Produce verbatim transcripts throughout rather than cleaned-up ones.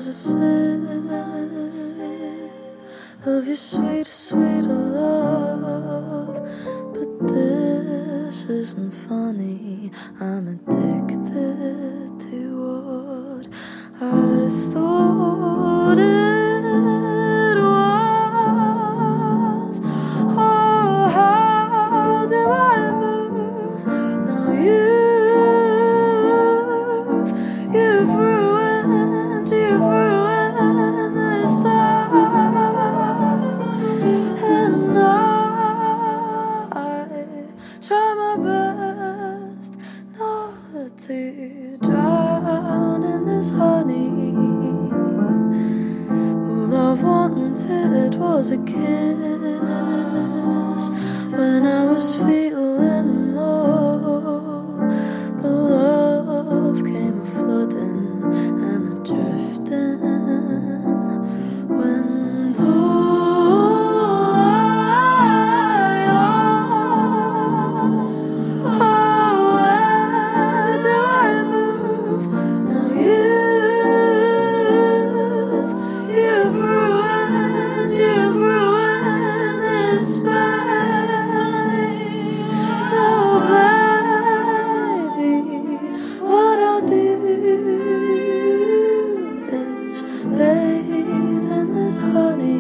a sip of your sweet, sweet love. But this isn't funny. I'm addicted to what I thought it was. Oh, how do I move? Now you've, you've ruined, you've ruined this time. And I try my best not to drown in this honey. All I wanted was a kiss when I was feeling low. But love came flooding and a drifting. When all I own, oh, where do I move? Now you've, you've ruined, you've ruined this space. Now, baby, what I'll do is bathe in this honey.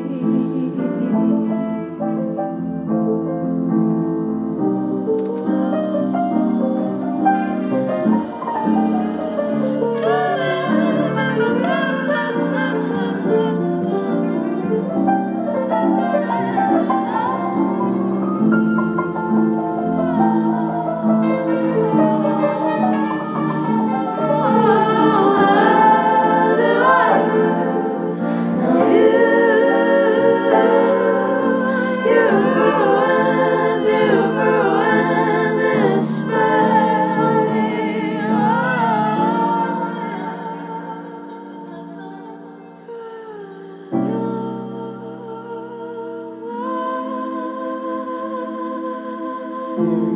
Mm-hmm.